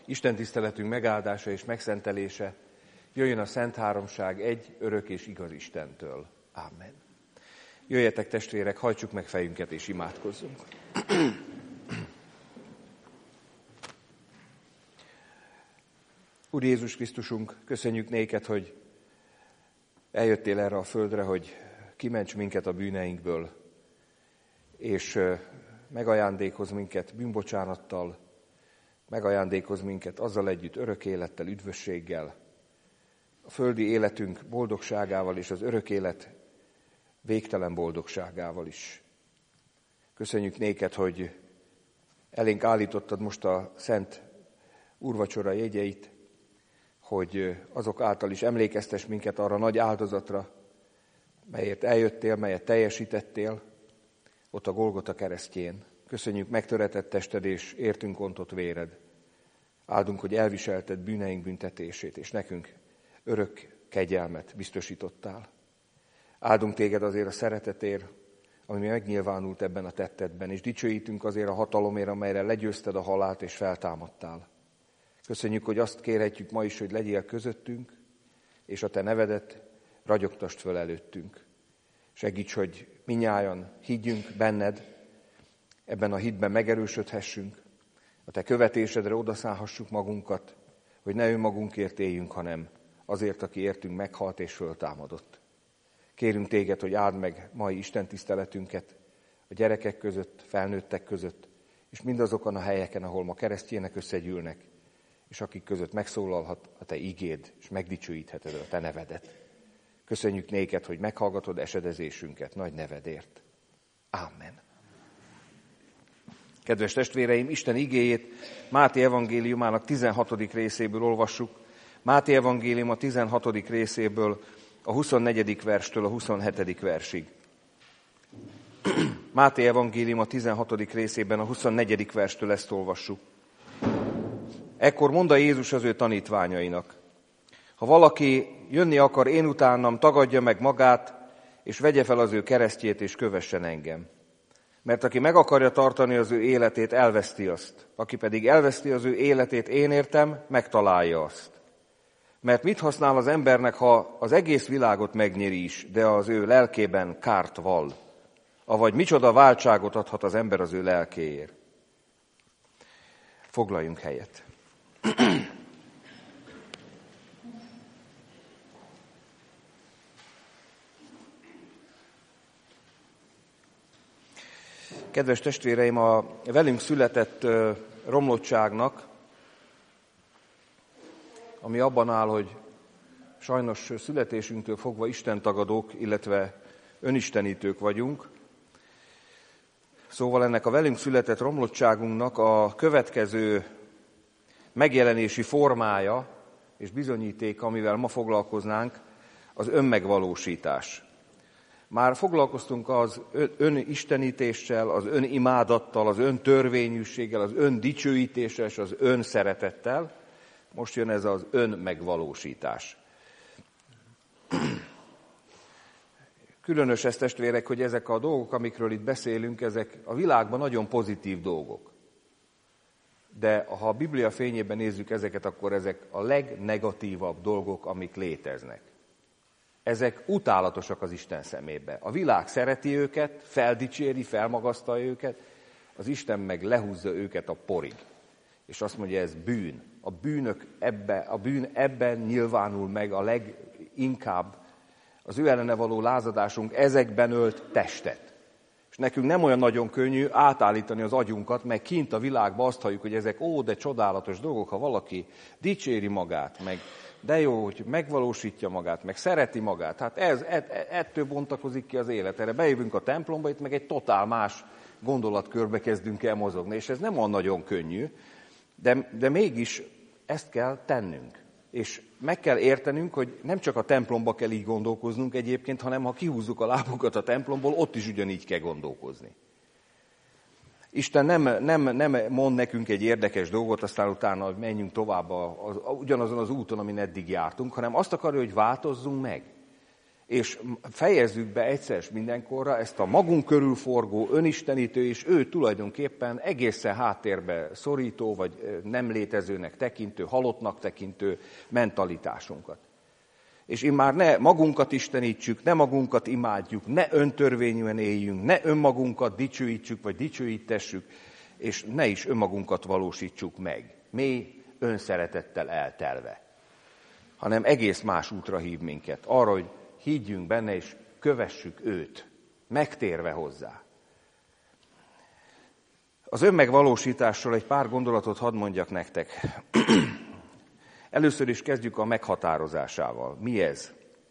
Isten tiszteletünk megáldása és megszentelése jöjjön a Szent Háromság egy örök és igaz Istentől. Amen. Jöjjetek testvérek, hajtsuk meg fejünket és imádkozzunk. Úr Jézus Krisztusunk, köszönjük néked, hogy eljöttél erre a földre, hogy kiments minket a bűneinkből, és megajándékoz minket bűnbocsánattal, megajándékoz minket azzal együtt örök élettel, üdvösséggel, a földi életünk boldogságával és az örök élet végtelen boldogságával is. Köszönjük néked, hogy elénk állítottad most a szent úrvacsora jegyeit, hogy azok által is emlékeztess minket arra nagy áldozatra, melyért eljöttél, melyet teljesítettél ott a Golgota keresztjén. Köszönjük megtöretett tested és értünk ontott véred. Áldunk, hogy elviselted bűneink büntetését, és nekünk örök kegyelmet biztosítottál. Áldunk téged azért a szeretetért, ami megnyilvánult ebben a tettedben, és dicsőítünk azért a hatalomért, amelyre legyőzted a halált és feltámadtál. Köszönjük, hogy azt kérhetjük ma is, hogy legyél közöttünk, és a te nevedet ragyogtasd föl előttünk. Segíts, hogy minnyájan higgyünk benned, ebben a hitben megerősödhessünk, a te követésedre odaszállhassuk magunkat, hogy ne önmagunkért éljünk, hanem azért, aki értünk meghalt és föltámadott. Kérünk téged, hogy áld meg mai Isten tiszteletünket a gyerekek között, felnőttek között, és mindazokon a helyeken, ahol ma keresztjének összegyűlnek, és akik között megszólalhat a te igéd, és megdicsőítheted a te nevedet. Köszönjük néked, hogy meghallgatod esedezésünket nagy nevedért. Ámen. Kedves testvéreim, Isten igéjét Máté evangéliumának 16. részéből olvassuk. Máté evangélium a 16. részéből a 24. verstől a 27. versig. Máté evangélium a 16. részében a 24. verstől ezt olvassuk. Ekkor mondta Jézus az ő tanítványainak: ha valaki jönni akar én utánam, tagadja meg magát, és vegye fel az ő keresztjét, és kövessen engem. Mert aki meg akarja tartani az ő életét, elveszti azt. Aki pedig elveszti az ő életét én értem, megtalálja azt. Mert mit használ az embernek, ha az egész világot megnyeri is, de az ő lelkében kárt vall? Avagy micsoda váltságot adhat az ember az ő lelkéért? Foglaljunk helyet. Kedves testvéreim, a velünk született romlottságnak, ami abban áll, hogy sajnos születésünktől fogva istentagadók, illetve önistenítők vagyunk. Szóval ennek a velünk született romlottságunknak a következő megjelenési formája és bizonyítéka, amivel ma foglalkoznánk, az önmegvalósítás. Már foglalkoztunk az önistenítéssel, az önimádattal, az öntörvényűséggel, az öndicsőítéssel és az önszeretettel. Most jön ez az önmegvalósítás. Különös ez, testvérek, hogy ezek a dolgok, amikről itt beszélünk, ezek a világban nagyon pozitív dolgok. De ha a Biblia fényében nézzük ezeket, akkor ezek a legnegatívabb dolgok, amik léteznek. Ezek utálatosak az Isten szemébe. A világ szereti őket, feldicséri, felmagasztalja őket, az Isten meg lehúzza őket a porig. És azt mondja, ez bűn. A bűn ebben nyilvánul meg a leginkább. Az ő ellene való lázadásunk ezekben ölt testet. És nekünk nem olyan nagyon könnyű átállítani az agyunkat, meg kint a világban azt halljuk, hogy ezek de csodálatos dolgok, ha valaki dicséri magát, meg de jó, hogy megvalósítja magát, meg szereti magát. Hát ettől bontakozik ki az élet. Erre bejövünk a templomba, itt meg egy totál más gondolatkörbe kezdünk el mozogni, és ez nem olyan nagyon könnyű, de mégis ezt kell tennünk. És meg kell értenünk, hogy nem csak a templomba kell így gondolkoznunk egyébként, hanem ha kihúzzuk a lábunkat a templomból, ott is ugyanígy kell gondolkozni. Isten nem mond nekünk egy érdekes dolgot, aztán utána menjünk tovább ugyanazon az úton, amin eddig jártunk, hanem azt akarja, hogy változzunk meg. és fejezzük be egyszer mindenkorra ezt a magunk körül forgó, önistenítő, és ő tulajdonképpen egészen háttérbe szorító, vagy nem létezőnek tekintő, halottnak tekintő mentalitásunkat. És immár ne magunkat istenítsük, ne magunkat imádjuk, ne öntörvényűen éljünk, ne önmagunkat dicsőítsük, vagy dicsőítessük, és ne is önmagunkat valósítsuk meg, mély önszeretettel eltelve, hanem egész más útra hív minket, arra, hogy higgyünk benne, és kövessük őt, megtérve hozzá. Az önmegvalósításról egy pár gondolatot hadd mondjak nektek. Először is kezdjük a meghatározásával. Mi ez?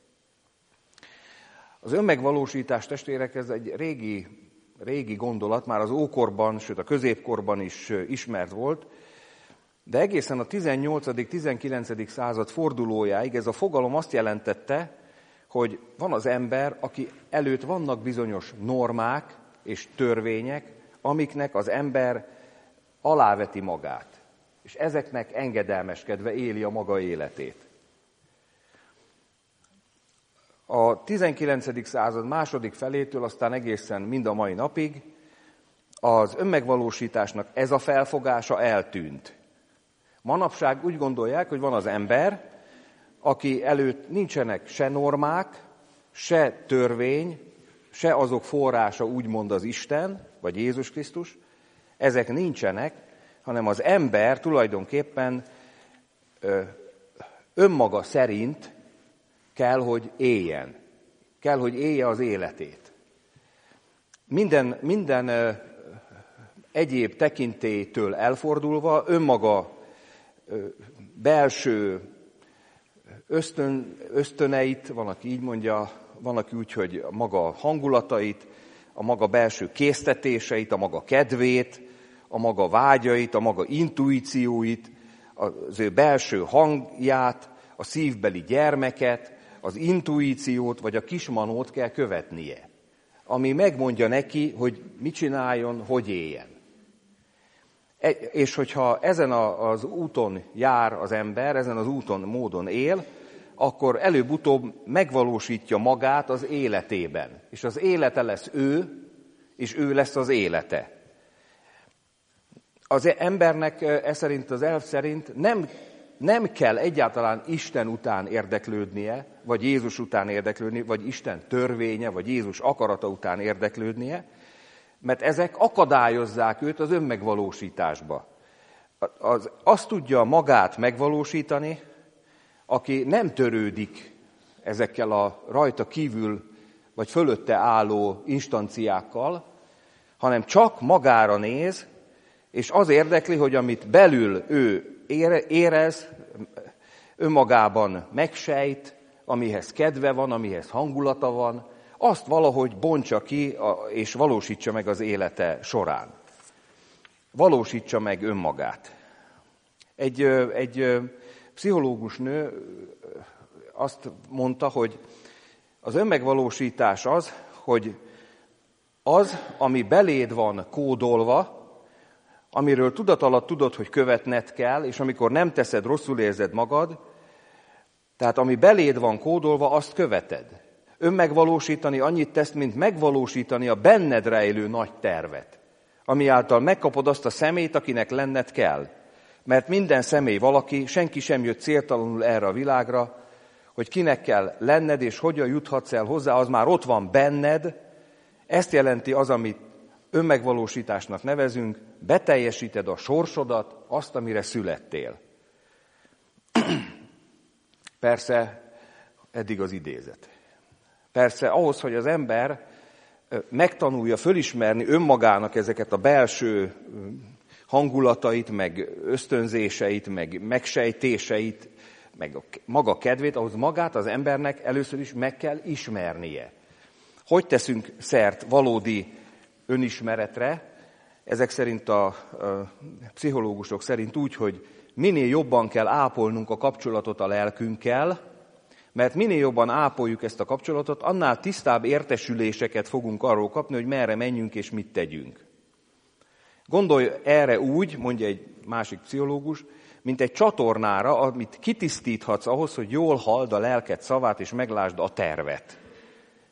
Az önmegvalósítás, testvérek, ez egy régi gondolat, már az ókorban, sőt a középkorban is ismert volt, de egészen a 18.-19. század fordulójáig ez a fogalom azt jelentette, hogy van az ember, aki előtt vannak bizonyos normák és törvények, amiknek az ember aláveti magát, és ezeknek engedelmeskedve éli a maga életét. A 19. század második felétől aztán egészen mind a mai napig az önmegvalósításnak ez a felfogása eltűnt. Manapság úgy gondolják, hogy van az ember, aki előtt nincsenek se normák, se törvény, se azok forrása úgymond az Isten, vagy Jézus Krisztus, ezek nincsenek, hanem az ember tulajdonképpen önmaga szerint kell, hogy éljen. Kell, hogy élje az életét. Minden egyéb tekintélytől elfordulva önmaga belső ösztöneit, van, aki így mondja, van, aki úgy, hogy a maga hangulatait, a maga belső késztetéseit, a maga kedvét, a maga vágyait, a maga intuícióit, az ő belső hangját, a szívbeli gyermeket, az intuíciót vagy a kismanót kell követnie, ami megmondja neki, hogy mit csináljon, hogy éljen. És hogyha ezen az úton jár az ember, ezen az úton, módon él, akkor előbb-utóbb megvalósítja magát az életében. És az élete lesz ő, és ő lesz az élete. Az embernek ez szerint, az elv szerint nem kell egyáltalán Isten után érdeklődnie, vagy Jézus után érdeklődnie, vagy Isten törvénye, vagy Jézus akarata után érdeklődnie, mert ezek akadályozzák őt az önmegvalósításba. Azt tudja magát megvalósítani, aki nem törődik ezekkel a rajta kívül vagy fölötte álló instanciákkal, hanem csak magára néz, és az érdekli, hogy amit belül ő érez, önmagában megsejt, amihez kedve van, amihez hangulata van, azt valahogy bontsa ki, és valósítsa meg az élete során. Valósítsa meg önmagát. Egy pszichológus nő azt mondta, hogy az önmegvalósítás az, hogy az, ami beléd van kódolva, amiről tudatalatt tudod, hogy követned kell, és amikor nem teszed, rosszul érzed magad, tehát ami beléd van kódolva, azt követed. Önmegvalósítani annyit tesz, mint megvalósítani a benned rejlő nagy tervet, ami által megkapod azt a személyt, akinek lenned kell. Mert minden személy valaki, senki sem jött céltalanul erre a világra, hogy kinek kell lenned, és hogyan juthatsz el hozzá, az már ott van benned. Ezt jelenti az, amit önmegvalósításnak nevezünk, beteljesíted a sorsodat, azt, amire születtél. Persze, eddig az idézet. Persze ahhoz, hogy az ember megtanulja fölismerni önmagának ezeket a belső hangulatait, meg ösztönzéseit, meg megsejtéseit, meg maga kedvét, ahhoz magát az embernek először is meg kell ismernie. Hogy teszünk szert valódi önismeretre? Ezek szerint a pszichológusok szerint úgy, hogy minél jobban kell ápolnunk a kapcsolatot a lelkünkkel, mert minél jobban ápoljuk ezt a kapcsolatot, annál tisztább értesüléseket fogunk arról kapni, hogy merre menjünk és mit tegyünk. Gondolj erre úgy, mondja egy másik pszichológus, mint egy csatornára, amit kitisztíthatsz ahhoz, hogy jól halld a lelked szavát és meglásd a tervet.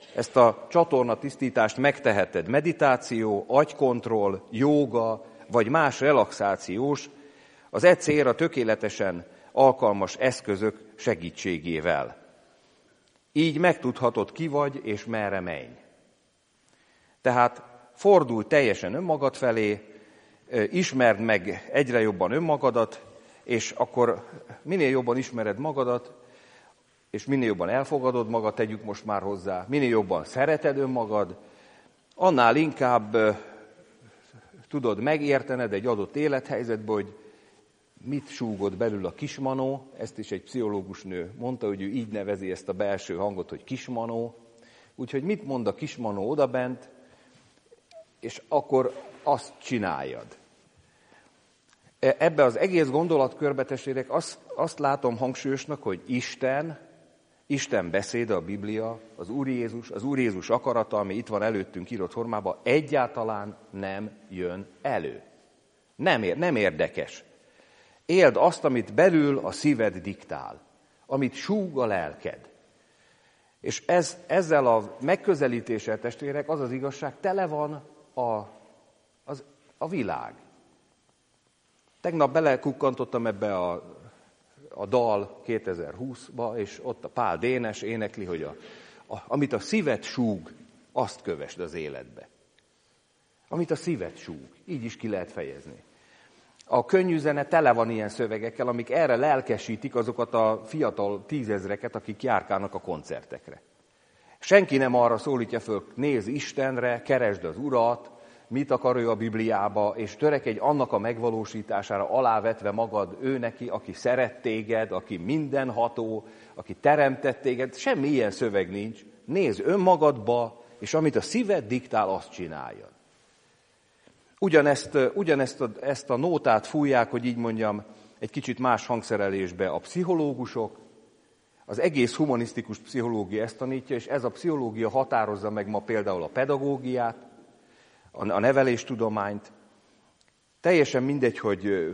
Ezt a csatornatisztítást megteheted meditáció, agykontroll, jóga, vagy más relaxációs, az e célra tökéletesen alkalmas eszközök segítségével. Így megtudhatod, ki vagy és merre menj. Tehát fordulj teljesen önmagad felé, ismerd meg egyre jobban önmagadat, és akkor minél jobban ismered magadat, és minél jobban elfogadod magad, tegyük most már hozzá, minél jobban szereted önmagad, annál inkább tudod megértened egy adott élethelyzetben, hogy mit súgott belül a kismanó. Ezt is egy pszichológus nő mondta, hogy ő így nevezi ezt a belső hangot, hogy kismanó. Úgyhogy mit mond a kismanó odabent, és akkor azt csináljad. Ebbe az egész gondolatkörbe, testvérek, azt látom hangsúlyosnak, hogy Isten beszéde, a Biblia, az Úr Jézus akarata, ami itt van előttünk írott formában, egyáltalán nem jön elő. Nem érdekes. Éld azt, amit belül a szíved diktál, amit súg a lelked. És ezzel a megközelítéssel, testvérek, az az igazság, tele van a világ. Tegnap belekukkantottam ebbe a dal 2020-ba, és ott a Pál Dénes énekli, hogy amit a szíved súg, azt kövesd az életbe. Amit a szíved súg, így is ki lehet fejezni. A könnyű zene tele van ilyen szövegekkel, amik erre lelkesítik azokat a fiatal 10 000-eket, akik járkálnak a koncertekre. Senki nem arra szólítja föl, nézz Istenre, keresd az Urat, mit akar ő a Bibliába, és törekedj annak a megvalósítására, alávetve magad ő neki, aki szeret téged, aki mindenható, aki teremtett téged. Semmi ilyen szöveg nincs. Nézz önmagadba, és amit a szíved diktál, azt csináljad. Ugyanezt a nótát fújják, hogy így mondjam, egy kicsit más hangszerelésbe a pszichológusok. Az egész humanisztikus pszichológia ezt tanítja, és ez a pszichológia határozza meg ma például a pedagógiát, a neveléstudományt. Teljesen mindegy, hogy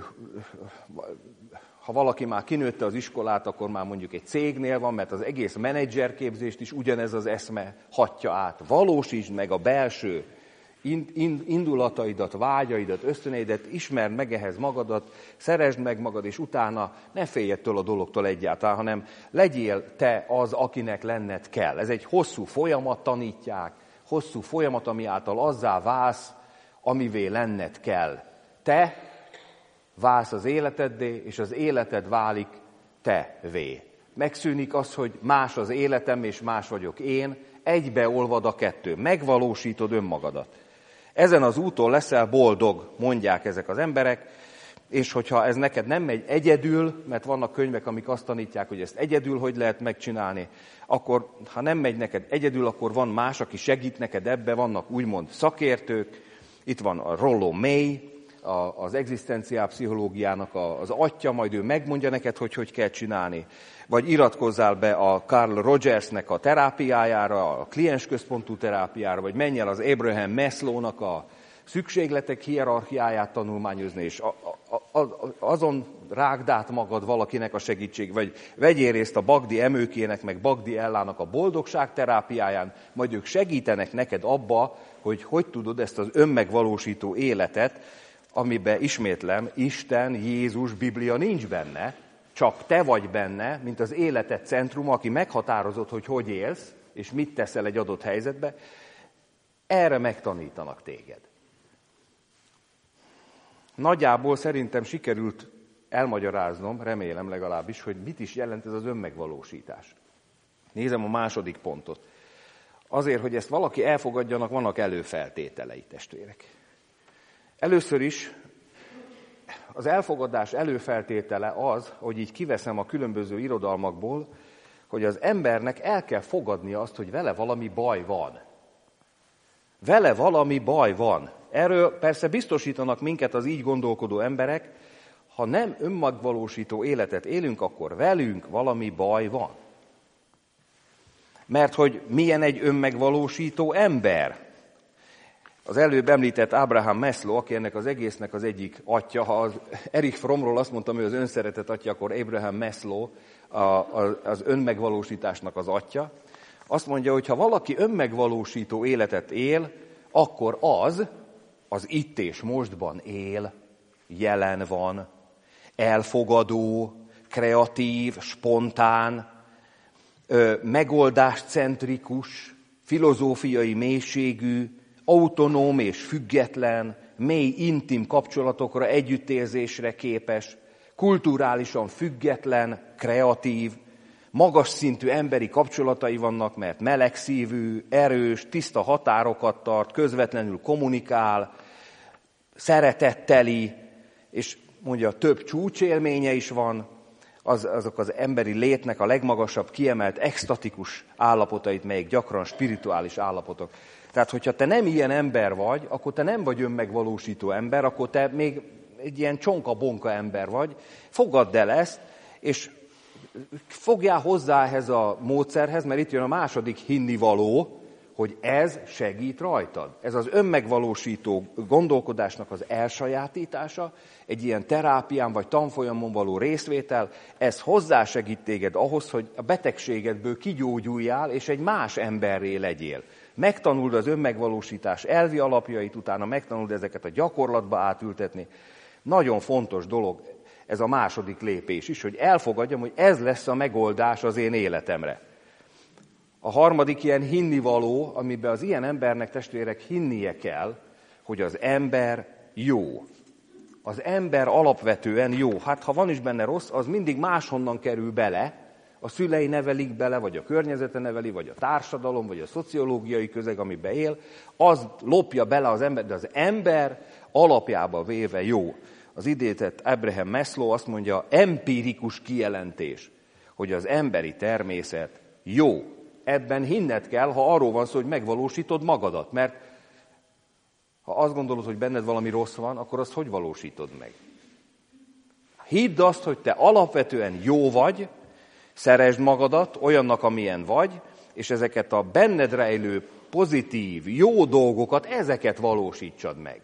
ha valaki már kinőtte az iskolát, akkor már mondjuk egy cégnél van, mert az egész menedzserképzést is ugyanez az eszme hatja át. Valósítsd meg a belső indulataidat, vágyaidat, ösztöneidet, ismerd meg ehhez magadat, szeresd meg magad, és utána ne félj ettől a dologtól egyáltalán, hanem legyél te az, akinek lenned kell. Ez egy hosszú folyamat, tanítják, hosszú folyamat, ami által azzá válsz, amivé lenned kell. Te válsz az életeddé, és az életed válik tevé. Megszűnik az, hogy más az életem, és más vagyok én, egybeolvad a kettő, megvalósítod önmagadat. Ezen az úton leszel boldog, mondják ezek az emberek, és hogyha ez neked nem megy egyedül, mert vannak könyvek, amik azt tanítják, hogy ezt egyedül hogy lehet megcsinálni, akkor ha nem megy neked egyedül, akkor van más, aki segít neked ebbe, vannak úgymond szakértők, itt van a Rollo May, az egzisztenciálpszichológiának az atya, majd ő megmondja neked, hogy kell csinálni. Vagy iratkozzál be a Carl Rogersnek a terápiájára, a kliensközpontú terápiára, vagy menj el az Abraham Maslow-nak a szükségletek hierarchiáját tanulmányozni, és azon rágd át magad valakinek a segítség, vagy vegyél részt a Bagdi Emőkének, meg Bagdi Ellának a boldogság terápiáján, majd ők segítenek neked abba, hogy tudod ezt az önmegvalósító életet, amiben ismétlem, Isten, Jézus, Biblia nincs benne, csak te vagy benne, mint az életed centruma, aki meghatározod, hogy élsz, és mit teszel egy adott helyzetbe, erre megtanítanak téged. Nagyjából szerintem sikerült elmagyaráznom, remélem legalábbis, hogy mit is jelent ez az önmegvalósítás. Nézem a második pontot. Azért, hogy ezt valaki elfogadjanak, vannak előfeltételei, testvérek. Először is az elfogadás előfeltétele az, hogy így kiveszem a különböző irodalmakból, hogy az embernek el kell fogadnia azt, hogy vele valami baj van. Vele valami baj van. Erről persze biztosítanak minket az így gondolkodó emberek, ha nem önmegvalósító életet élünk, akkor velünk valami baj van. Mert hogy milyen egy önmegvalósító ember? Az előbb említett Abraham Maslow, aki ennek az egésznek az egyik atya, ha az Erich Frommról azt mondtam, hogy az önszeretet atya, akkor Abraham Maslow az önmegvalósításnak az atya. Azt mondja, hogy ha valaki önmegvalósító életet él, akkor az itt és mostban él, jelen van, elfogadó, kreatív, spontán, megoldáscentrikus, filozófiai mélységű, autonóm és független, mély, intim kapcsolatokra, együttérzésre képes, kulturálisan független, kreatív, magas szintű emberi kapcsolatai vannak, mert melegszívű, erős, tiszta határokat tart, közvetlenül kommunikál, szeretetteli, és mondja, több csúcsélménye is van, azok az emberi létnek a legmagasabb, kiemelt, extatikus állapotait, melyek gyakran spirituális állapotok. Tehát, hogyha te nem ilyen ember vagy, akkor te nem vagy önmegvalósító ember, akkor te még egy ilyen csonka-bonka ember vagy. Fogadd el ezt, és fogjál hozzá ehhez a módszerhez, mert itt jön a második hinnivaló, hogy ez segít rajtad. Ez az önmegvalósító gondolkodásnak az elsajátítása, egy ilyen terápián vagy tanfolyamon való részvétel, ez hozzásegít téged ahhoz, hogy a betegségedből kigyógyuljál, és egy más emberré legyél. Megtanuld az önmegvalósítás elvi alapjait, utána megtanuld ezeket a gyakorlatba átültetni. Nagyon fontos dolog ez a második lépés is, hogy elfogadjam, hogy ez lesz a megoldás az én életemre. A harmadik ilyen hinnivaló, amiben az ilyen embernek, testvérek, hinnie kell, hogy az ember jó. Az ember alapvetően jó. Hát ha van is benne rossz, az mindig máshonnan kerül bele. A szülei nevelik bele, vagy a környezete neveli, vagy a társadalom, vagy a szociológiai közeg, amiben él, az lopja bele az ember, de az ember alapjába véve jó. Az idézett Abraham Maslow azt mondja, empirikus kijelentés, hogy az emberi természet jó. Ebben hinned kell, ha arról van szó, hogy megvalósítod magadat, mert ha azt gondolod, hogy benned valami rossz van, akkor azt hogy valósítod meg? Hidd azt, hogy te alapvetően jó vagy, szeresd magadat olyannak, amilyen vagy, és ezeket a benned rejlő pozitív, jó dolgokat, ezeket valósítsad meg.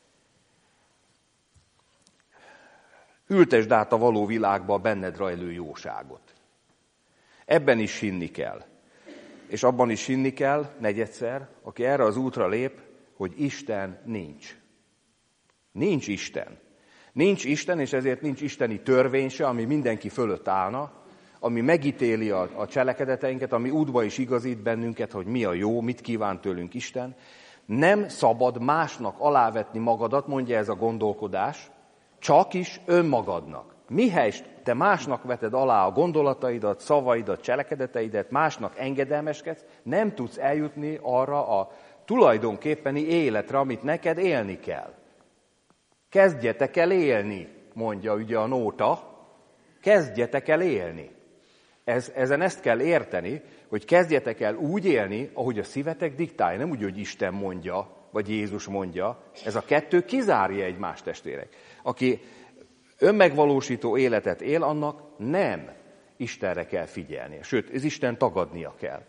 Ültesd át a való világba a benned rejlő jóságot. Ebben is hinni kell. És abban is hinni kell, negyedszer, aki erre az útra lép, hogy Isten nincs. Nincs Isten. Nincs Isten, és ezért nincs isteni törvény se, ami mindenki fölött állna, ami megítéli a cselekedeteinket, ami útba is igazít bennünket, hogy mi a jó, mit kíván tőlünk Isten. Nem szabad másnak alávetni magadat, mondja ez a gondolkodás, csak is önmagadnak. Mihelyest te másnak veted alá a gondolataidat, szavaidat, cselekedeteidet, másnak engedelmeskedsz, nem tudsz eljutni arra a tulajdonképpeni életre, amit neked élni kell. Kezdjetek el élni, mondja ugye a nóta, kezdjetek el élni. Ezen ezt kell érteni, hogy kezdjetek el úgy élni, ahogy a szívetek diktálja, nem úgy, hogy Isten mondja, vagy Jézus mondja. Ez a kettő kizárja egymást, testvérek. Aki önmegvalósító életet él, annak nem Istenre kell figyelni. Sőt, ez Isten tagadnia kell.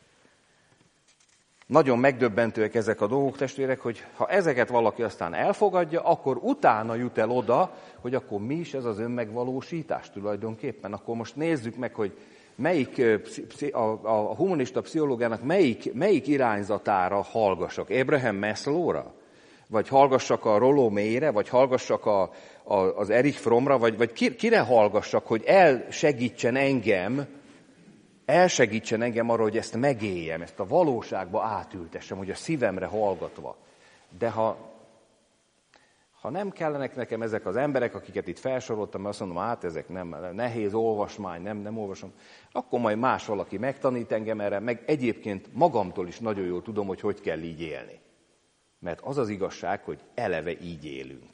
Nagyon megdöbbentőek ezek a dolgok, testvérek, hogy ha ezeket valaki aztán elfogadja, akkor utána jut el oda, hogy akkor mi is ez az önmegvalósítás tulajdonképpen. Akkor most nézzük meg, hogy melyik a humanista pszichológiának melyik irányzatára hallgassak. Abraham Maslowra? Vagy hallgassak a Rollo Mayre? Vagy hallgassak az Erich Frommra? Vagy kire hallgassak, hogy elsegítsen engem arra, hogy ezt megéljem, ezt a valóságba átültessem, hogy a szívemre hallgatva. De ha nem kellenek nekem ezek az emberek, akiket itt felsoroltam, mert azt mondom, hát ezek nem nehéz olvasmány, nem olvasom, akkor majd más valaki megtanít engem erre, meg egyébként magamtól is nagyon jól tudom, hogy kell így élni. Mert az az igazság, hogy eleve így élünk.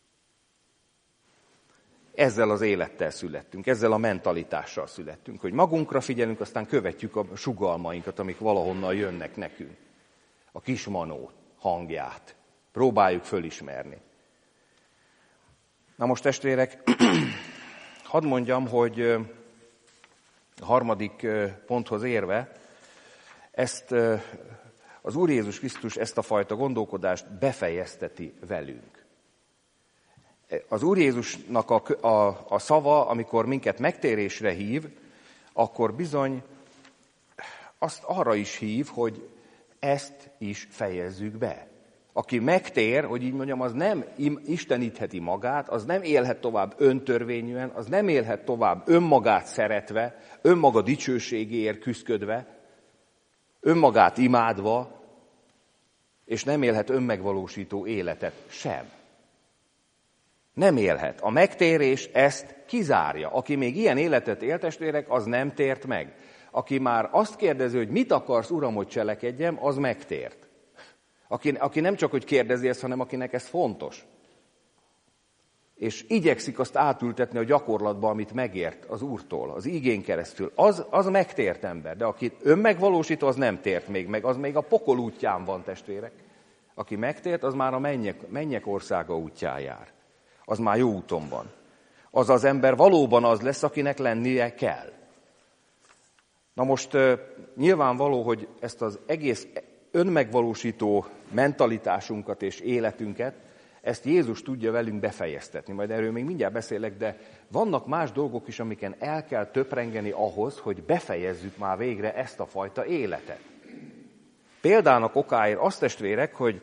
Ezzel az élettel születtünk, ezzel a mentalitással születtünk, hogy magunkra figyelünk, aztán követjük a sugallmainkat, amik valahonnan jönnek nekünk. A kismanó hangját. Próbáljuk fölismerni. Na most, testvérek, hadd mondjam, hogy a harmadik ponthoz érve, ezt az Úr Jézus Krisztus ezt a fajta gondolkodást befejezteti velünk. Az Úr Jézusnak a szava, amikor minket megtérésre hív, akkor bizony azt arra is hív, hogy ezt is fejezzük be. Aki megtér, hogy így mondjam, az nem istenítheti magát, az nem élhet tovább öntörvényűen, az nem élhet tovább önmagát szeretve, önmaga dicsőségéért küszködve, önmagát imádva, és nem élhet önmegvalósító életet sem. Nem élhet. A megtérés ezt kizárja. Aki még ilyen életet él, testvérek, az nem tért meg. Aki már azt kérdezi, hogy mit akarsz, Uram, hogy cselekedjem, az megtért. Aki nem csak, hogy kérdezi ezt, hanem akinek ez fontos. És igyekszik azt átültetni a gyakorlatba, amit megért az Úrtól, az igén keresztül. Az megtért ember, de aki önmegvalósító, az nem tért még meg, az még a pokol útján van, testvérek. Aki megtért, az már a mennyek országa útján jár. Az már jó úton van. Az az ember valóban az lesz, akinek lennie kell. Na most nyilvánvaló, hogy ezt az egész önmegvalósító mentalitásunkat és életünket, ezt Jézus tudja velünk befejeztetni. Majd erről még mindjárt beszélek, de vannak más dolgok is, amiken el kell töprengeni ahhoz, hogy befejezzük már végre ezt a fajta életet. Példának okáért azt, testvérek, hogy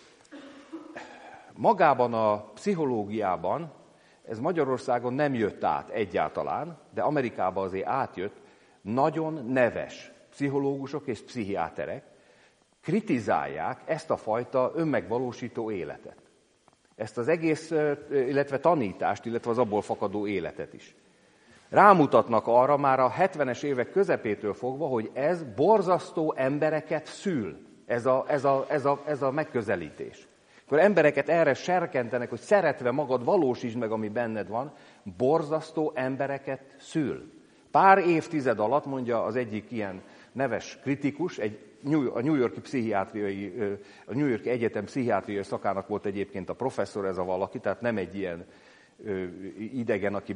magában a pszichológiában, ez Magyarországon nem jött át egyáltalán, de Amerikában azért átjött, nagyon neves pszichológusok és pszichiáterek kritizálják ezt a fajta önmegvalósító életet. Ezt az egész, illetve tanítást, illetve az abból fakadó életet is. Rámutatnak arra már a 70-es évek közepétől fogva, hogy ez borzasztó embereket szül, ez a megközelítés. Akkor embereket erre serkentenek, hogy szeretve magad valósítsd meg, ami benned van, borzasztó embereket szül. Pár évtized alatt, mondja az egyik ilyen neves kritikus, a New York-i Egyetem pszichiátriai szakának volt egyébként a professzor, ez a valaki, tehát nem egy ilyen idegen, aki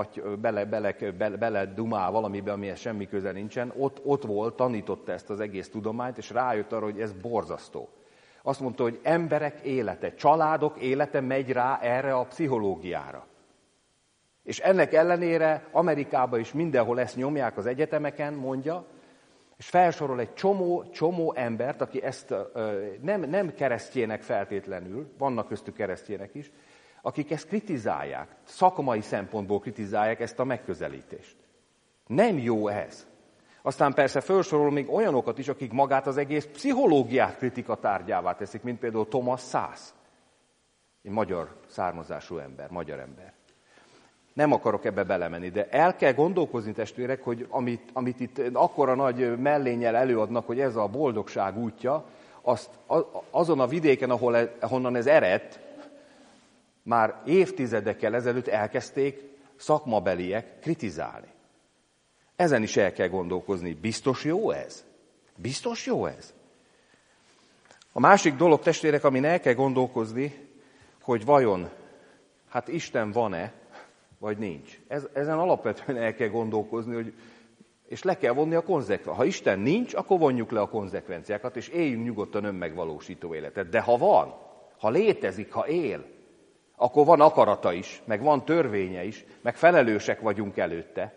beledumál valamibe, amihez semmi köze nincsen. Ott volt, tanította ezt az egész tudományt, és rájött arra, hogy ez borzasztó. Azt mondta, hogy emberek élete, családok élete megy rá erre a pszichológiára. És ennek ellenére Amerikában is mindenhol ezt nyomják az egyetemeken, mondja, és felsorol egy csomó embert, aki ezt nem keresztjének feltétlenül, vannak köztük keresztjének is, akik ezt kritizálják, szakmai szempontból kritizálják ezt a megközelítést. Nem jó ez. Aztán persze felsorol még olyanokat is, akik magát az egész pszichológiát kritika tárgyává teszik, mint például Thomas Szasz, egy magyar származású ember, magyar ember. Nem akarok ebbe belemenni, de el kell gondolkozni, testvérek, hogy amit itt akkora nagy mellénnyel előadnak, hogy ez a boldogság útja, azt azon a vidéken, ahonnan ez eredt, már évtizedekkel ezelőtt elkezdték szakmabeliek kritizálni. Ezen is el kell gondolkozni. Biztos jó ez? Biztos jó ez? A másik dolog, testvérek, amin el kell gondolkozni, hogy vajon, hát Isten van-e, vagy nincs. Ezen alapvetően el kell gondolkozni, és le kell vonni a konzekvenciákat. Ha Isten nincs, akkor vonjuk le a konzekvenciákat, és éljünk nyugodtan önmegvalósító életet. De ha van, ha létezik, ha él, akkor van akarata is, meg van törvénye is, meg felelősek vagyunk előtte.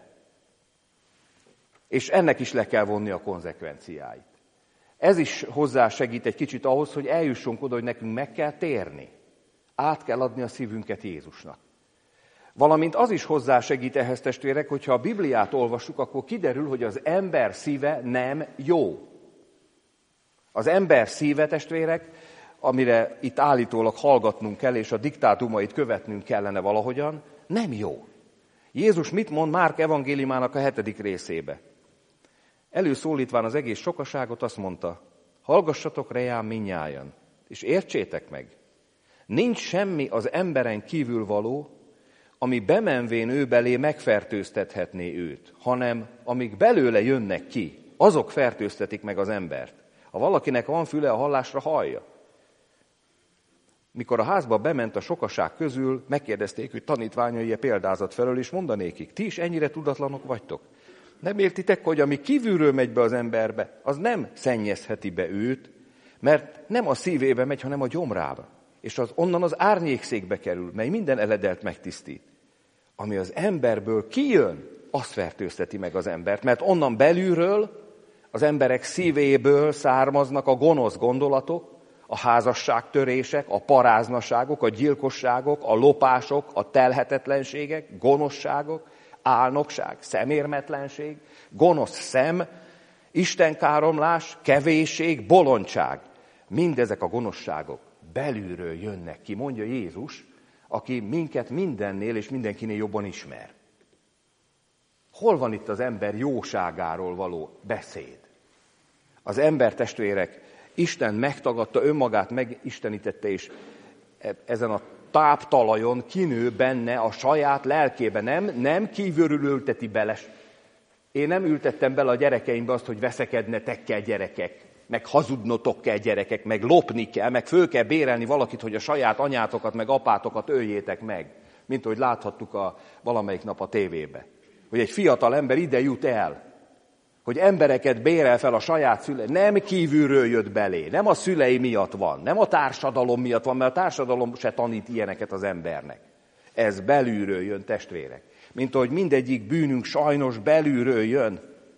És ennek is le kell vonni a konzekvenciáit. Ez is hozzásegít egy kicsit ahhoz, hogy eljussunk oda, hogy nekünk meg kell térni. Át kell adni a szívünket Jézusnak. Valamint az is hozzásegít ehhez, testvérek, hogyha a Bibliát olvassuk, akkor kiderül, hogy az ember szíve nem jó. Az ember szíve, testvérek, amire itt állítólag hallgatnunk kell, és a diktátumait követnünk kellene valahogyan, nem jó. Jézus mit mond Márk evangéliumának a 7. részébe? Előszólítván az egész sokaságot azt mondta, hallgassatok reám mindnyájan, és értsétek meg. Nincs semmi az emberen kívül való, ami bemenvén ő belé megfertőztethetné őt, hanem amik belőle jönnek ki, azok fertőztetik meg az embert. Ha valakinek van füle a hallásra, hallja. Mikor a házba bement a sokaság közül, megkérdezték, hogy tanítványai példázat felől, és mondanékik, ti is ennyire tudatlanok vagytok? Nem értitek, hogy ami kívülről megy be az emberbe, az nem szennyezheti be őt, mert nem a szívébe megy, hanem a gyomrába. És onnan az árnyékszékbe kerül, mely minden eledelt megtisztít. Ami az emberből kijön, az fertőzteti meg az embert, mert onnan belülről, Az emberek szívéből származnak a gonosz gondolatok, a házasságtörések, a paráznaságok, a gyilkosságok, a lopások, a telhetetlenségek, gonoszságok, álnokság, szemérmetlenség, gonosz szem, istenkáromlás, kevésség, bolondság. Mindezek a gonoszságok belülről jönnek ki, mondja Jézus, aki minket mindennél és mindenkinél jobban ismer. Hol van itt az ember jóságáról való beszéd? Az ember, testvérek, Isten megtagadta, önmagát megistenítette, és ezen a táptalajon kinő benne a saját lelkébe. Nem kívülről ülteti bele. Én nem ültettem bele a gyerekeimbe azt, hogy veszekednetek kell gyerekek, meg hazudnotok kell gyerekek, meg lopni kell, meg föl kell bérelni valakit, hogy a saját anyátokat, meg apátokat öljétek meg. Mint ahogy láthattuk valamelyik nap a tévébe. Hogy egy fiatal ember ide jut el, hogy embereket bérel fel a saját szülei, nem kívülről jött belé, nem a szülei miatt van, nem a társadalom miatt van, mert a társadalom se tanít ilyeneket az embernek. Ez belülről jön, testvérek. Mint ahogy mindegyik bűnünk sajnos belülről jön.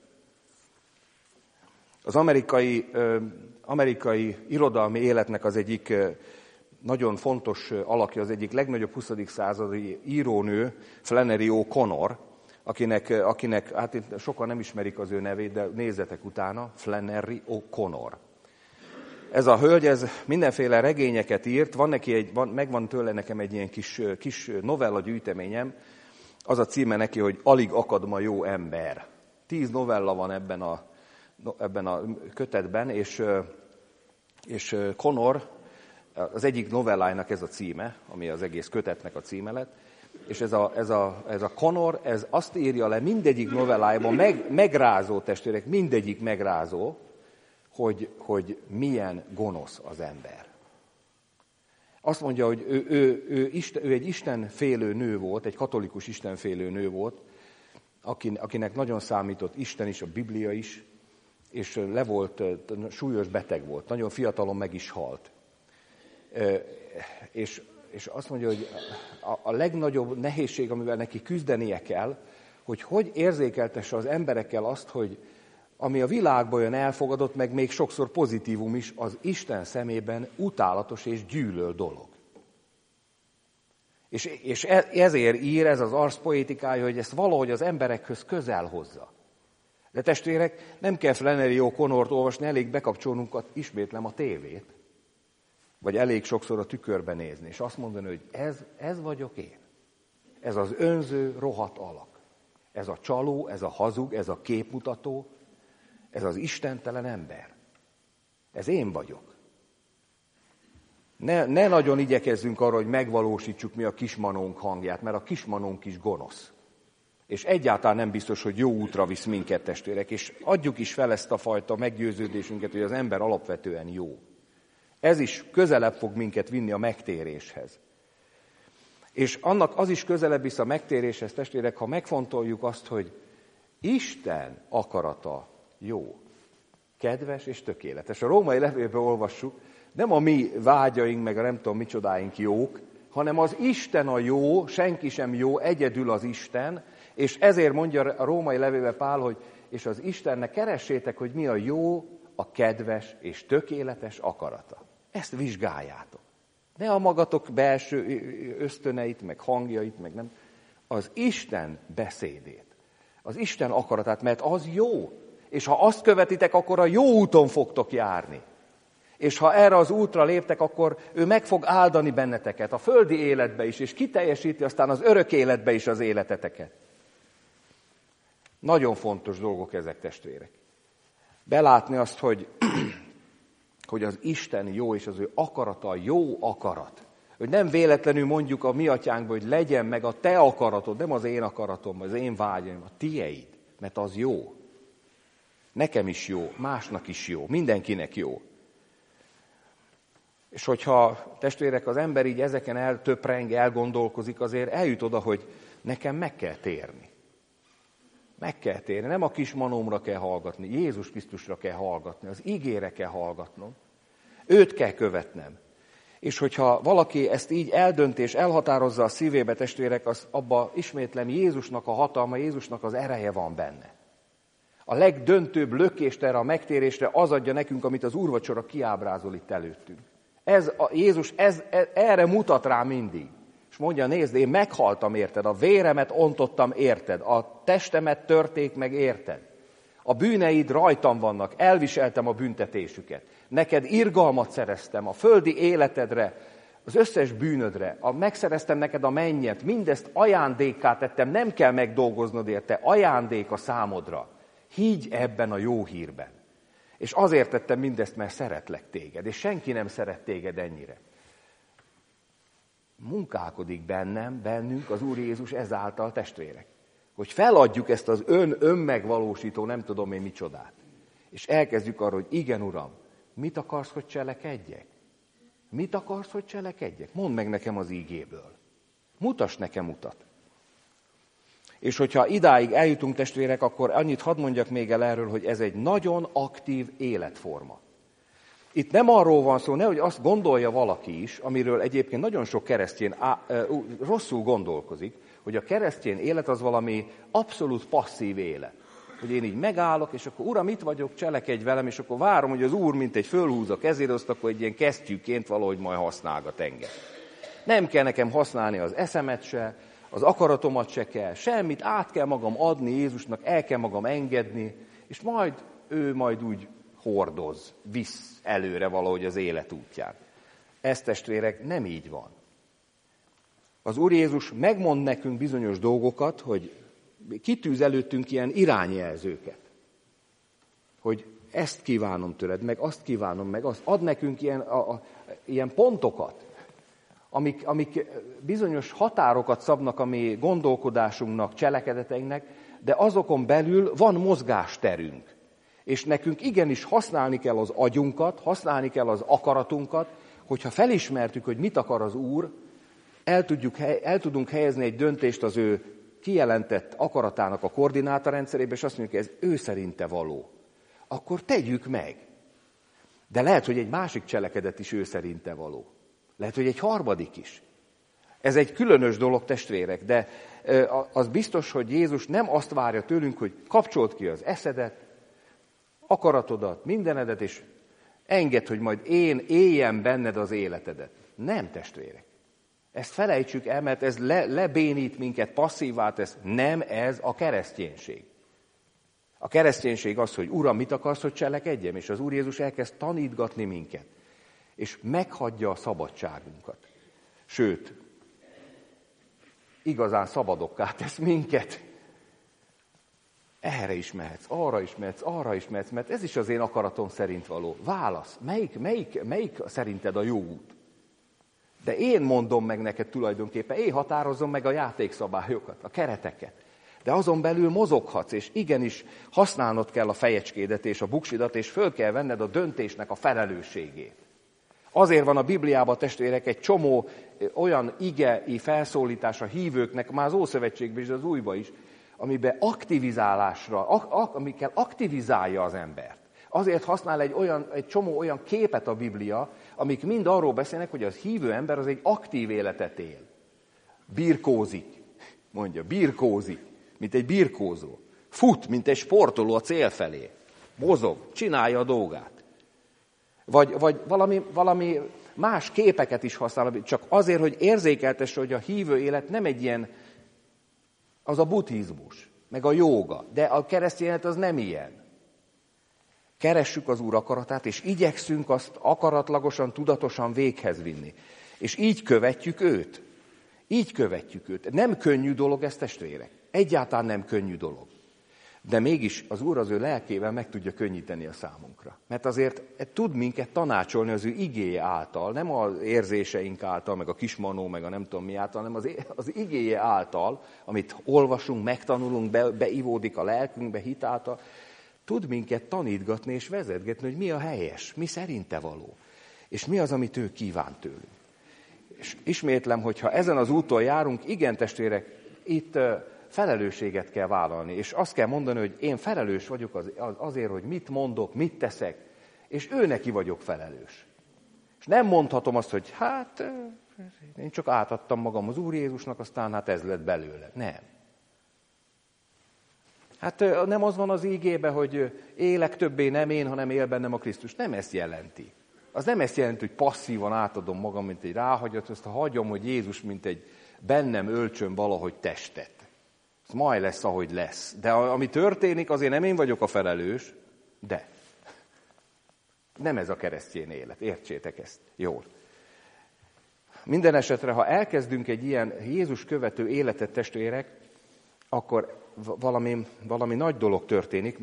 Az amerikai irodalmi életnek az egyik nagyon fontos alakja, az egyik legnagyobb 20. századi írónő, Flannery O'Connor, akinek hát itt sokan nem ismerik az ő nevét, de nézzetek utána, Flannery O'Connor. Ez a hölgy, ez mindenféle regényeket írt, megvan tőle nekem egy ilyen kis novella gyűjteményem, az a címe neki, hogy Alig akad ma jó ember. 10 novella van ebben a kötetben, és Connor, az egyik novellájának ez a címe, ami az egész kötetnek a címe lett, és ez a Connor, ez azt írja le mindegyik novellájában, megrázó testvérek, mindegyik megrázó, hogy milyen gonosz az ember. Azt mondja, hogy ő egy istenfélő nő volt, egy katolikus istenfélő nő volt, akinek nagyon számított Isten is, a Biblia is, és súlyos beteg volt, nagyon fiatalon meg is halt. És azt mondja, hogy a legnagyobb nehézség, amivel neki küzdenie kell, hogy érzékeltesse az emberekkel azt, hogy ami a világban olyan elfogadott, meg még sokszor pozitívum is, az Isten szemében utálatos és gyűlöl dolog. És ezért ír ez az arszpoétikája, hogy ezt valahogy az emberekhöz közel hozza. De testvérek, nem kell Flannery O'Connort olvasni, elég bekapcsolnunk, ismétlem, a tévét. Vagy elég sokszor a tükörbe nézni, és azt mondani, hogy ez vagyok én. Ez az önző, rohadt alak. Ez a csaló, ez a hazug, ez a képmutató, ez az istentelen ember. Ez én vagyok. Ne nagyon igyekezzünk arra, hogy megvalósítsuk mi a kismanónk hangját, mert a kismanónk is gonosz. És egyáltalán nem biztos, hogy jó útra visz minket, testvérek, és adjuk is fel ezt a fajta meggyőződésünket, hogy az ember alapvetően jó. Ez is közelebb fog minket vinni a megtéréshez. És annak az is közelebb visz a megtéréshez, testvérek, ha megfontoljuk azt, hogy Isten akarata jó, kedves és tökéletes. A római levélben olvassuk, nem a mi vágyaink, meg a nem tudom micsodáink jók, hanem az Isten a jó, senki sem jó, egyedül az Isten, és ezért mondja a római levélben Pál, hogy és az Istennek keressétek, hogy mi a jó, a kedves és tökéletes akarata. Ezt vizsgáljátok. Ne a magatok belső ösztöneit, meg hangjait, meg nem. Az Isten beszédét. Az Isten akaratát, mert az jó. És ha azt követitek, akkor a jó úton fogtok járni. És ha erre az útra léptek, akkor ő meg fog áldani benneteket a földi életbe is, és kiteljesíti aztán az örök életbe is az életeteket. Nagyon fontos dolgok ezek, testvérek. Belátni azt, hogy az Isten jó, és az ő akarata jó akarat. Hogy nem véletlenül mondjuk a mi atyánkban, hogy legyen meg a te akaratod, nem az én akaratom, az én vágyam, a tieid, mert az jó. Nekem is jó, másnak is jó, mindenkinek jó. És hogyha, testvérek, az ember így ezeken eltöpreng, elgondolkozik, azért eljut oda, hogy nekem meg kell térni. Meg kell térni, nem a kis manómra kell hallgatni, Jézus Krisztusra kell hallgatni, az igére kell hallgatnom. Őt kell követnem. És hogyha valaki ezt így eldönt és elhatározza a szívébe, testvérek, az abba ismétlem Jézusnak a hatalma, Jézusnak az ereje van benne. A legdöntőbb lökést erre a megtérésre az adja nekünk, amit az úrvacsora kiábrázol itt előttünk. Jézus erre mutat rá mindig. És mondja, nézd, én meghaltam érted, a véremet ontottam érted, a testemet törték meg érted. A bűneid rajtam vannak, elviseltem a büntetésüket. Neked irgalmat szereztem a földi életedre, az összes bűnödre, megszereztem neked a mennyet, mindezt ajándékká tettem, nem kell megdolgoznod érte, ajándék a számodra. Higgy ebben a jó hírben. És azért tettem mindezt, mert szeretlek téged, és senki nem szeret téged ennyire. Munkálkodik bennünk az Úr Jézus ezáltal, testvérek, hogy feladjuk ezt az önmegvalósító, nem tudom én micsodát. És elkezdjük arra, hogy igen, Uram, mit akarsz, hogy cselekedjek? Mit akarsz, hogy cselekedjek? Mondd meg nekem az ígéből. Mutass nekem utat. És hogyha idáig eljutunk, testvérek, akkor annyit hadd mondjak még el erről, hogy ez egy nagyon aktív életforma. Itt nem arról van szó, nehogy azt gondolja valaki is, amiről egyébként nagyon sok keresztény rosszul gondolkozik, hogy a keresztény élet az valami abszolút passzív élet. Hogy én így megállok, és akkor Uram, itt vagyok, cselekedj velem, és akkor várom, hogy az Úr mint egy fölhúz a kezére, azt akkor egy ilyen kesztyűként valahogy majd használgat engem. Nem kell nekem használni az eszemet se, az akaratomat se kell, semmit, át kell magam adni Jézusnak, el kell magam engedni, és majd ő majd úgy hordoz, visz előre valahogy az élet útján. Ez, testvérek, nem így van. Az Úr Jézus megmond nekünk bizonyos dolgokat, hogy kitűz előttünk ilyen irányjelzőket, hogy ezt kívánom tőled, meg azt kívánom, meg azt. Ad nekünk ilyen pontokat, amik bizonyos határokat szabnak a mi gondolkodásunknak, cselekedeteinknek, de azokon belül van mozgásterünk. És nekünk igenis használni kell az agyunkat, használni kell az akaratunkat, hogyha felismertük, hogy mit akar az Úr, el tudunk helyezni egy döntést az ő kijelentett akaratának a koordinátorrendszerébe, és azt mondjuk, hogy ez ő szerinte való. Akkor tegyük meg. De lehet, hogy egy másik cselekedet is ő szerinte való. Lehet, hogy egy harmadik is. Ez egy különös dolog, testvérek, de az biztos, hogy Jézus nem azt várja tőlünk, hogy kapcsold ki az eszedet, akaratodat, mindenedet, és engedd, hogy majd én éljem benned az életedet. Nem, testvérek. Ezt felejtsük el, mert ez lebénít minket, passzívvá tesz. Nem ez a kereszténység. A kereszténység az, hogy Uram, mit akarsz, hogy cselekedjem? És az Úr Jézus elkezd tanítgatni minket. És meghagyja a szabadságunkat. Sőt, igazán szabadokká tesz minket. Erre is mehetsz, arra is mehetsz, mert ez is az én akaratom szerint való. Válasz, melyik szerinted a jó út? De én mondom meg neked tulajdonképpen, én határozom meg a játékszabályokat, a kereteket. De azon belül mozoghatsz, és igenis használnod kell a fejecskédet és a buksidat, és föl kell venned a döntésnek a felelősségét. Azért van a Bibliában, testvérek, egy csomó olyan igei felszólítás a hívőknek, már az Ószövetségben és az Újban is, amiben aktivizálásra, amikkel aktivizálja az embert. Azért használ egy csomó olyan képet a Biblia, amik mind arról beszélnek, hogy az hívő ember az egy aktív életet él. Birkózik, mondja, birkózik, mint egy birkózó. Fut, mint egy sportoló a cél felé. Mozog, csinálja a dolgát. Vagy valami más képeket is használ, csak azért, hogy érzékeltesse, hogy a hívő élet nem egy ilyen, az a buddhizmus, meg a jóga, de a keresztény élet az nem ilyen. Keressük az Úr akaratát, és igyekszünk azt akaratlagosan, tudatosan véghez vinni. És így követjük őt. Így követjük őt. Nem könnyű dolog ez, testvérek. Egyáltalán nem könnyű dolog. De mégis az Úr az ő lelkével meg tudja könnyíteni a számunkra. Mert azért tud minket tanácsolni az ő igéje által, nem az érzéseink által, meg a kismanó, meg a nem tudom mi által, hanem az igéje által, amit olvasunk, megtanulunk, beivódik a lelkünkbe hit által, tud minket tanítgatni és vezetgetni, hogy mi a helyes, mi szerinte való, és mi az, amit ő kíván tőlünk. És ismétlem, hogyha ezen az úton járunk, igen, testvérek, itt felelősséget kell vállalni, és azt kell mondani, hogy én felelős vagyok azért, hogy mit mondok, mit teszek, és ő neki vagyok felelős. És nem mondhatom azt, hogy hát én csak átadtam magam az Úr Jézusnak, aztán hát ez lett belőle. Nem. Hát nem az van az ígében, hogy élek többé nem én, hanem él bennem a Krisztus. Nem ezt jelenti. Az nem ezt jelenti, hogy passzívan átadom magam, mint egy ráhagyat, azt hagyom, hogy Jézus, mint egy bennem öltsön valahogy testet. Ez majd lesz, ahogy lesz. De ami történik, azért nem én vagyok a felelős, de nem ez a keresztény élet. Értsétek ezt jól. Minden esetre, ha elkezdünk egy ilyen Jézus követő életet, testvérek, akkor valami nagy dolog történik,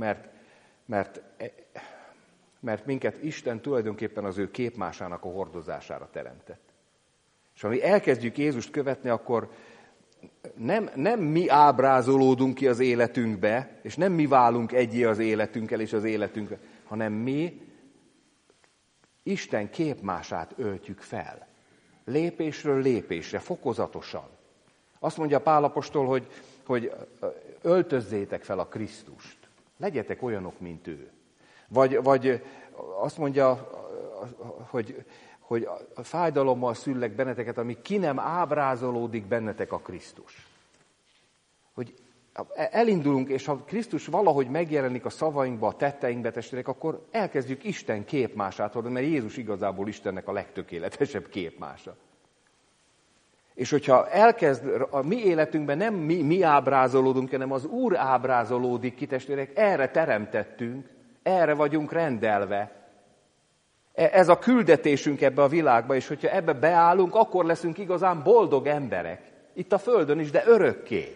mert minket Isten tulajdonképpen az ő képmásának a hordozására teremtett. És ha mi elkezdjük Jézust követni, akkor nem mi ábrázolódunk ki az életünkbe, és nem mi válunk egyé az életünkkel és az életünkkel, hanem mi Isten képmását öltjük fel. Lépésről lépésre, fokozatosan. Azt mondja Pál apostol, hogy öltözzétek fel a Krisztust. Legyetek olyanok, mint ő. Vagy azt mondja, hogy a fájdalommal szüllek benneteket, ami ki nem ábrázolódik bennetek a Krisztus. Hogy elindulunk, és ha Krisztus valahogy megjelenik a szavainkba, a tetteinkbe, testvérek, akkor elkezdjük Isten képmását hordani, mert Jézus igazából Istennek a legtökéletesebb képmása. És hogyha elkezd a mi életünkben nem mi ábrázolódunk, hanem az Úr ábrázolódik ki, testvérek, erre teremtettünk, erre vagyunk rendelve. Ez a küldetésünk ebbe a világba, és hogyha ebbe beállunk, akkor leszünk igazán boldog emberek. Itt a földön is, de örökké.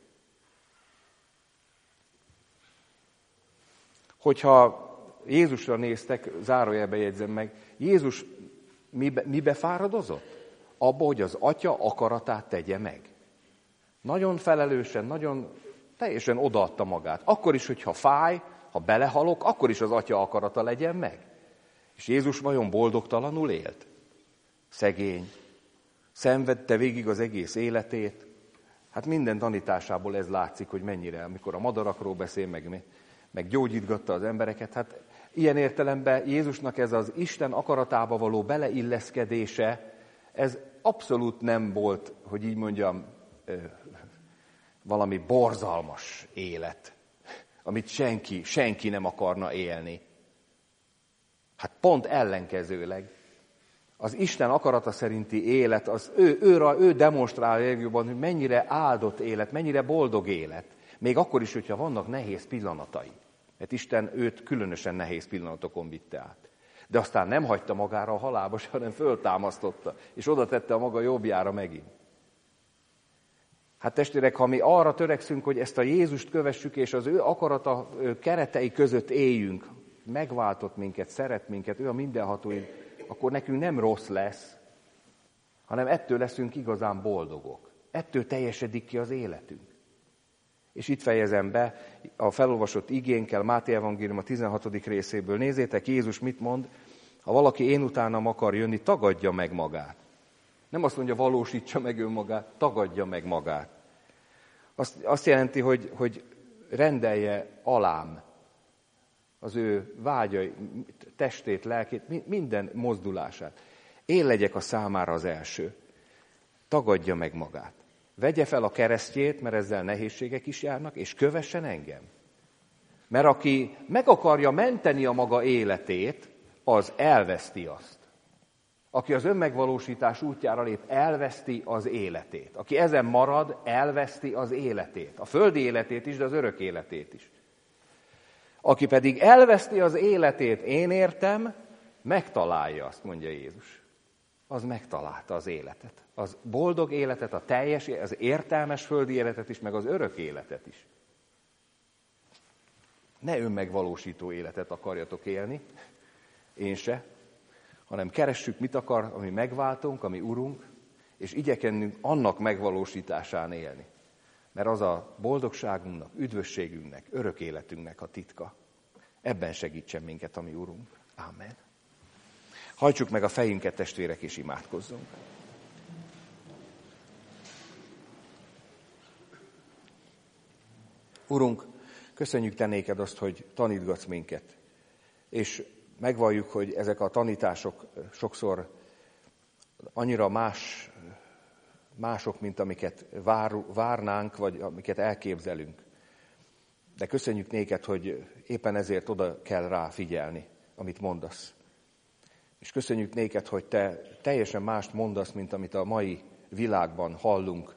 Hogyha Jézusra néztek, zárójelbe jegyzem meg, Jézus mibe fáradozott? Abba, hogy az Atya akaratát tegye meg. Nagyon felelősen, nagyon teljesen odaadta magát. Akkor is, hogyha fáj, ha belehalok, akkor is az Atya akarata legyen meg. És Jézus vajon boldogtalanul élt? Szegény. Szenvedte végig az egész életét. Hát minden tanításából ez látszik, hogy mennyire, amikor a madarakról beszél, meg gyógyítgatta az embereket. Hát ilyen értelemben Jézusnak ez az Isten akaratába való beleilleszkedése, ez abszolút nem volt, hogy így mondjam, valami borzalmas élet, amit senki nem akarna élni. Hát pont ellenkezőleg. Az Isten akarata szerinti élet, az ő demonstrálja legjobban, hogy mennyire áldott élet, mennyire boldog élet. Még akkor is, hogyha vannak nehéz pillanatai. Mert Isten őt különösen nehéz pillanatokon vitte át. De aztán nem hagyta magára a halálba, hanem föltámasztotta, és oda tette a maga jobbjára megint. Hát testvérek, ha mi arra törekszünk, hogy ezt a Jézust kövessük, és az ő akarata keretei között éljünk, megváltott minket, szeret minket, ő a mindenható, akkor nekünk nem rossz lesz, hanem ettől leszünk igazán boldogok. Ettől teljesedik ki az életünk. És itt fejezem be a felolvasott igénkkel, Máté evangélium a 16. részéből. Nézzétek, Jézus mit mond? Ha valaki én utánam akar jönni, tagadja meg magát. Nem azt mondja, valósítsa meg önmagát, tagadja meg magát. Azt jelenti, hogy rendelje alám az ő vágyai, testét, lelkét, minden mozdulását. Én legyek a számára az első. Tagadja meg magát. Vegye fel a keresztjét, mert ezzel nehézségek is járnak, és kövessen engem. Mert aki meg akarja menteni a maga életét, az elveszti azt. Aki az önmegvalósítás útjára lép, elveszti az életét. Aki ezen marad, elveszti az életét. A földi életét is, de az örök életét is. Aki pedig elveszti az életét, én értem, megtalálja, azt mondja Jézus. Az megtalálta az életet. Az boldog életet, a teljes, az értelmes földi életet is, meg az örök életet is. Ne önmegvalósító életet akarjatok élni, én se, hanem keressük, mit akar, ami megváltunk, ami Urunk, és igyekezzünk annak megvalósításán élni. Mert az a boldogságunknak, üdvösségünknek, örök életünknek a titka. Ebben segítsen minket a mi Urunk. Amen. Hajtsuk meg a fejünket, testvérek, és imádkozzunk. Urunk, köszönjük Te néked azt, hogy tanítgatsz minket. És megvalljuk, hogy ezek a tanítások sokszor annyira mások, mint amiket várnánk, vagy amiket elképzelünk. De köszönjük néked, hogy éppen ezért oda kell rá figyelni, amit mondasz. És köszönjük néked, hogy te teljesen mást mondasz, mint amit a mai világban hallunk,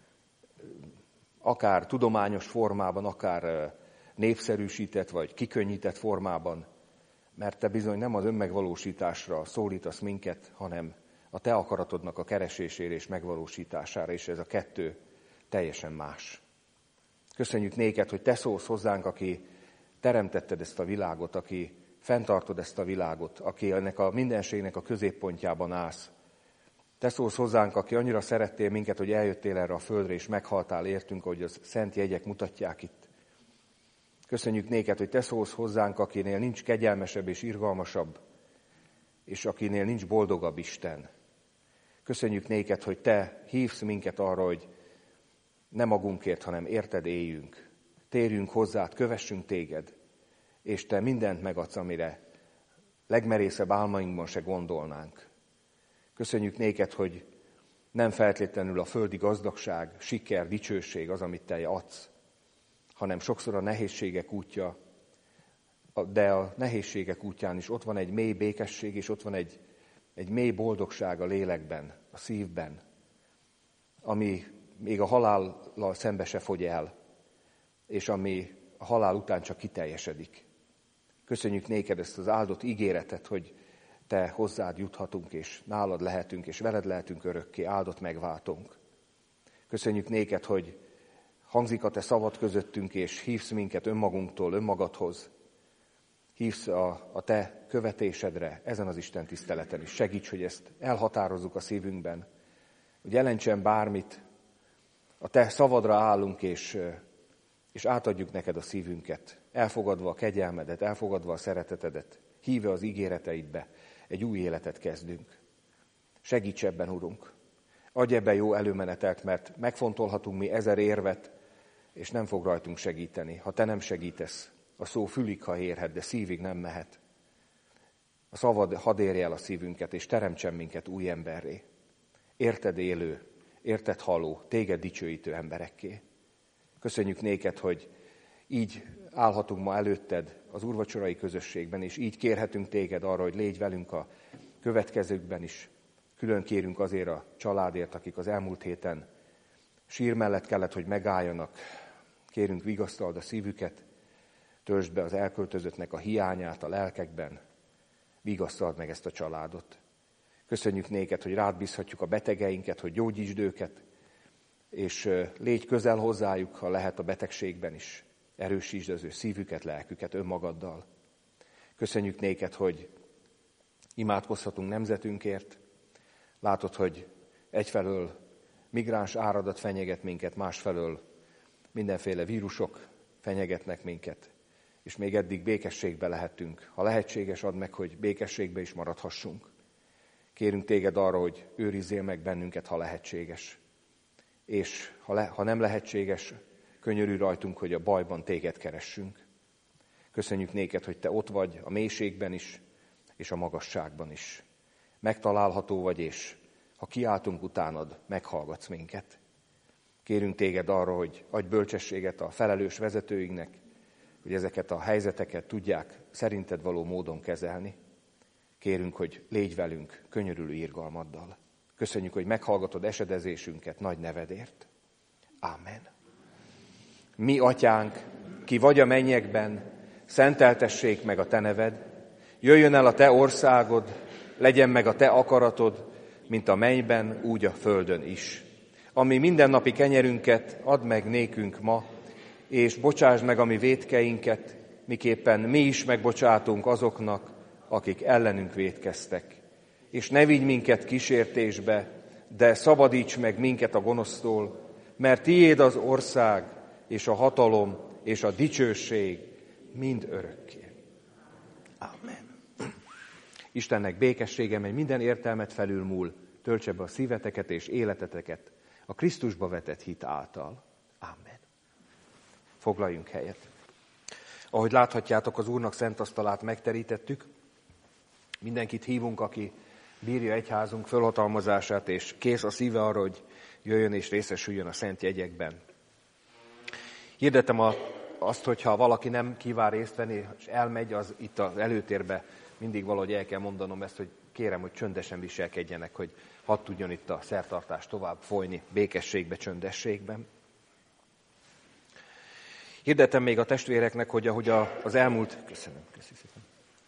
akár tudományos formában, akár népszerűsített vagy kikönnyített formában, mert te bizony nem az önmegvalósításra szólítasz minket, hanem a te akaratodnak a keresésére és megvalósítására, és ez a kettő teljesen más. Köszönjük néked, hogy te szólsz hozzánk, aki teremtetted ezt a világot, aki fenntartod ezt a világot, aki ennek a mindenségnek a középpontjában állsz. Te szólsz hozzánk, aki annyira szerettél minket, hogy eljöttél erre a földre, és meghaltál értünk, ahogy az szent jegyek mutatják itt. Köszönjük néked, hogy te szólsz hozzánk, akinél nincs kegyelmesebb és irgalmasabb, és akinél nincs boldogabb Isten. Köszönjük néked, hogy te hívsz minket arra, hogy ne magunkért, hanem érted éljünk. Térjünk hozzád, kövessünk téged, és te mindent megadsz, amire legmerészebb álmainkban se gondolnánk. Köszönjük néked, hogy nem feltétlenül a földi gazdagság, siker, dicsőség az, amit te adsz, hanem sokszor a nehézségek útja, de a nehézségek útján is ott van egy mély békesség, és ott van egy mély boldogság a lélekben, a szívben, ami még a halállal szembe se fogy el, és ami a halál után csak kiteljesedik. Köszönjük néked ezt az áldott ígéretet, hogy te hozzád juthatunk, és nálad lehetünk, és veled lehetünk örökké, áldott megváltónk. Köszönjük néked, hogy hangzik a te szavad közöttünk, és hívsz minket önmagunktól, önmagadhoz. Hívsz a te követésedre ezen az Isten tiszteleten is. Segíts, hogy ezt elhatározzuk a szívünkben, hogy jelentsen bármit, a te szavadra állunk, és átadjuk neked a szívünket, elfogadva a kegyelmedet, elfogadva a szeretetedet, hívve az ígéreteidbe, egy új életet kezdünk. Segíts ebben, Urunk! Adj ebben jó előmenetelt, mert megfontolhatunk mi 1000 érvet, és nem fog rajtunk segíteni. Ha te nem segítesz, a szó fülig, ha érhet, de szívig nem mehet. A szavad hadd érje el a szívünket, és teremtsen minket új emberré. Érted élő, érted haló, téged dicsőítő emberekké. Köszönjük néked, hogy így állhatunk ma előtted az úrvacsorai közösségben, és így kérhetünk téged arra, hogy légy velünk a következőkben is. Külön kérünk azért a családért, akik az elmúlt héten sír mellett kellett, hogy megálljanak. Kérünk, vigasztald a szívüket, töltsd be az elköltözöttnek a hiányát a lelkekben, vigasztald meg ezt a családot. Köszönjük néked, hogy rád bízhatjuk a betegeinket, hogy gyógyítsd őket, és légy közel hozzájuk, ha lehet a betegségben is. Erősítsd az ő szívüket, lelküket önmagaddal. Köszönjük néked, hogy imádkozhatunk nemzetünkért. Látod, hogy egyfelől migráns áradat fenyeget minket, másfelől mindenféle vírusok fenyegetnek minket, és még eddig békességbe lehetünk. Ha lehetséges, add meg, hogy békességbe is maradhassunk. Kérünk téged arra, hogy őrizzél meg bennünket, ha lehetséges. És ha nem lehetséges, könyörülj rajtunk, hogy a bajban téged keressünk. Köszönjük néked, hogy te ott vagy a mélységben is, és a magasságban is. Megtalálható vagy, és ha kiáltunk utánad, meghallgatsz minket. Kérünk téged arra, hogy adj bölcsességet a felelős vezetőinknek, hogy ezeket a helyzeteket tudják szerinted való módon kezelni. Kérünk, hogy légy velünk könyörülő irgalmaddal. Köszönjük, hogy meghallgatod esedezésünket nagy nevedért. Ámen. Mi, atyánk, ki vagy a mennyekben, szenteltessék meg a te neved, jöjjön el a te országod, legyen meg a te akaratod, mint a mennyben, úgy a földön is. Ami mindennapi kenyerünket add meg nékünk ma, és bocsásd meg a mi vétkeinket, miképpen mi is megbocsátunk azoknak, akik ellenünk vétkeztek. És ne vigy minket kísértésbe, de szabadíts meg minket a gonosztól, mert tiéd az ország, és a hatalom, és a dicsőség mind örökké. Amen. Istennek békessége, mely minden értelmet felülmúl, töltse be a szíveteket és életeteket a Krisztusba vetett hit által. Amen. Foglaljunk helyet. Ahogy láthatjátok, az Úrnak szent asztalát megterítettük. Mindenkit hívunk, aki bírja egyházunk fölhatalmazását, és kész a szíve arra, hogy jöjjön és részesüljön a szent jegyekben. Hirdettem a azt, hogyha valaki nem kíván részt venni, és elmegy, az itt az előtérbe mindig valahogy el kell mondanom ezt, hogy kérem, hogy csöndesen viselkedjenek, hogy hadd tudjon itt a szertartás tovább folyni, békességbe, csöndességben. Hirdetem még a testvéreknek, hogy ahogy az elmúlt... Köszönöm szépen.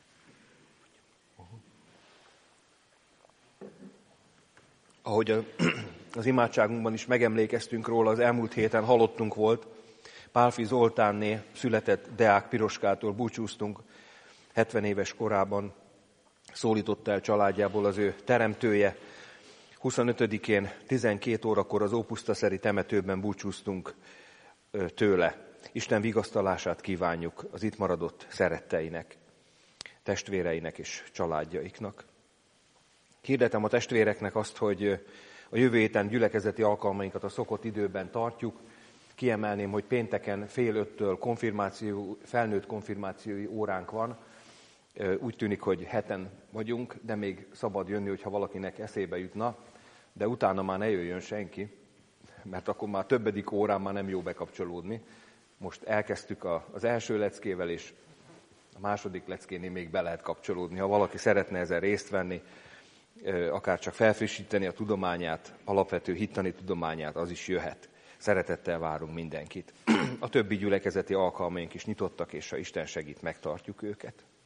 Ahogy az imádságunkban is megemlékeztünk róla, az elmúlt héten halottunk volt, Pálffy Zoltánné született Deák Piroskától búcsúztunk, 70 éves korában szólította el családjából az ő teremtője. 25-én 12 órakor az Ópusztaszeri temetőben búcsúztunk tőle. Isten vigasztalását kívánjuk az itt maradott szeretteinek, testvéreinek és családjaiknak. Hirdetem a testvéreknek azt, hogy a jövő héten gyülekezeti alkalmainkat a szokott időben tartjuk. Kiemelném, hogy pénteken 4:30-től felnőtt konfirmációi óránk van. Úgy tűnik, hogy 7-en vagyunk, de még szabad jönni, hogyha valakinek eszébe jutna, de utána már ne jöjjön senki, mert akkor már többedik órán már nem jó bekapcsolódni. Most elkezdtük az első leckével, és a második leckénél még be lehet kapcsolódni. Ha valaki szeretne ezen részt venni, akár csak felfrissíteni a tudományát, alapvető hittani tudományát, az is jöhet. Szeretettel várunk mindenkit. A többi gyülekezeti alkalmaink is nyitottak, és ha Isten segít, megtartjuk őket.